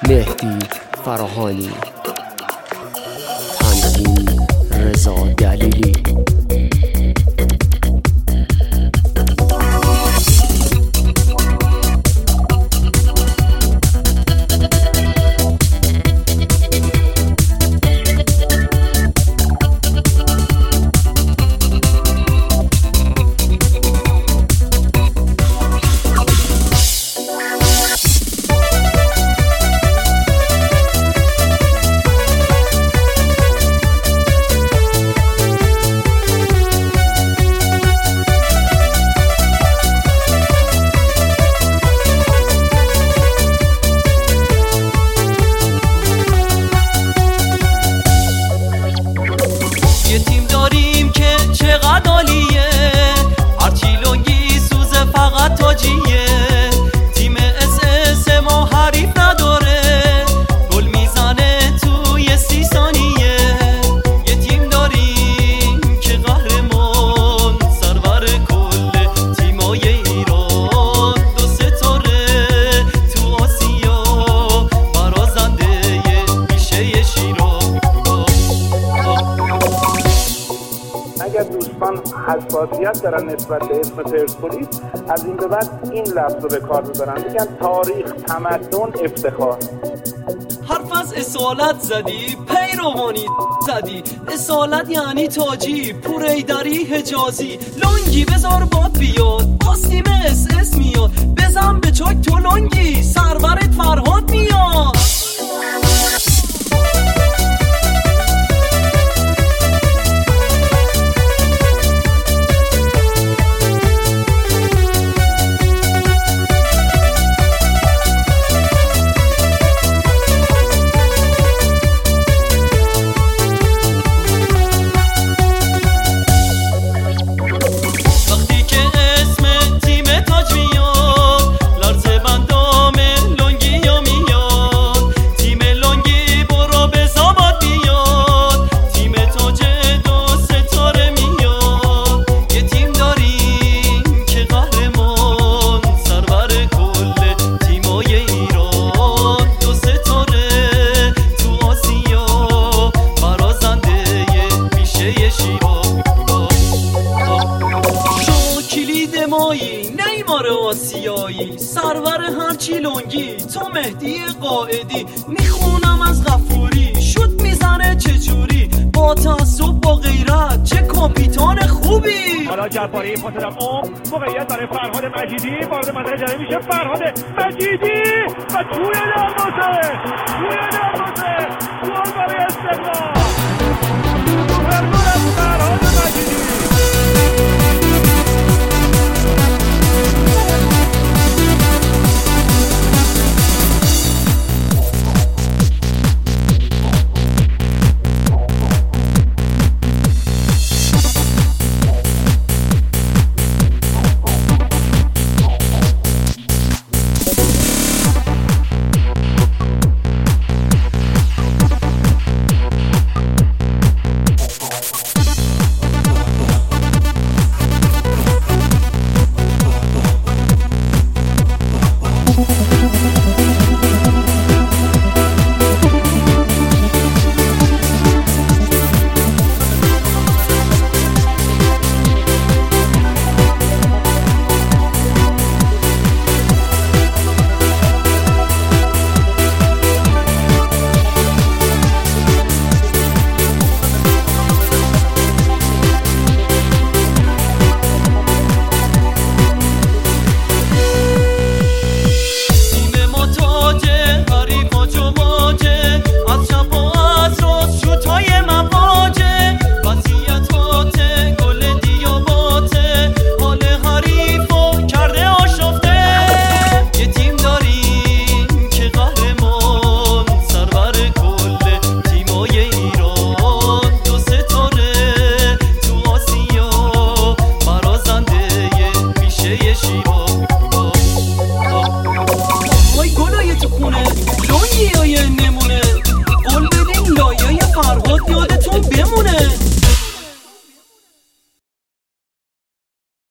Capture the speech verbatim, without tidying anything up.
مهدی فراهانی، تنظیم رضا دلیلی. یه تیم داریم که چقدر عالیه، هرچی لنگی سوزه فقط تاجیه. تیم اس اس ما حریف نداره، گل میزنه توی سی ثانیه. یه تیم داریم که قهرمان، سرور کل تیمای ایران. دو ستاره تو آسیا، برازنده میشه شیراز. اگر دوستان حساسیت دارن نسبت به اسم پرسپولیس، از این به بعد این لفظ رو به کار ببرن، بگن تاریخ، تمدن، افتخار. حرف از اصالت زدی، پیروانی زدی. اصالت یعنی تاجی، پوریدری حجازی. لنگی بذار باد بیاد، آسیم اس اس میاد. بزن به چاک تو لنگی، سرورت فرهاد میاد. نیمار آسیایی، سرور هرچی لنگی. تو مهدی قائدی، میخونم از غفوری. شوت میزنه چجوری، با تعصب با غیرت، چه کاپیتان خوبی. حالا جباری پاس اوم، موقعیت برای فرهاد مجیدی. وارد منطقه جریمه میشه فرهاد مجیدی و توی دروازه، توی دروازه گل برای استقلال.